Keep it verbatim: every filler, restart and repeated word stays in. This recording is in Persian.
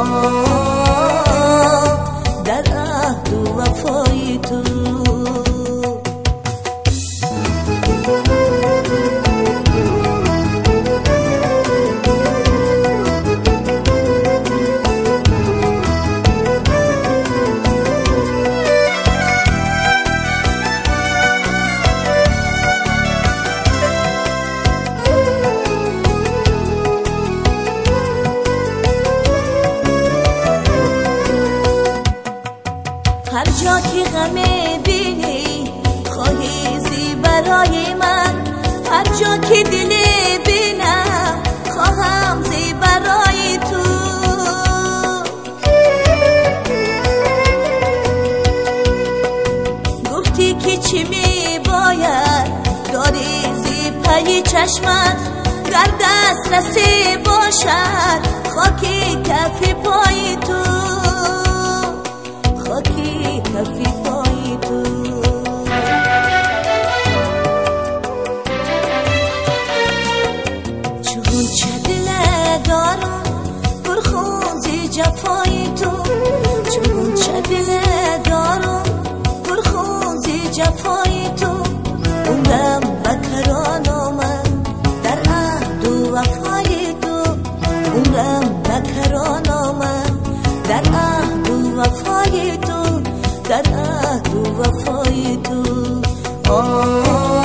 در عهد و وفای تو. هر جا که غم بینی خواهی زی برای من، هر جا که دل بینم خواهم زی برای تو. گفتی که چی می باید داری زی پی چشمت، در دست رسی باشد خاکی کف پای تو، خاکی کفی پای تو. چون چه دل دارم پرخون زی جفای تو، چون چه دل دارم پرخون زی جفای تو. عمرم بکران آمد در عهد و وفای تو، عمرم بکران آمد در عهد و وفای تو، در عهد و وفای تو. آه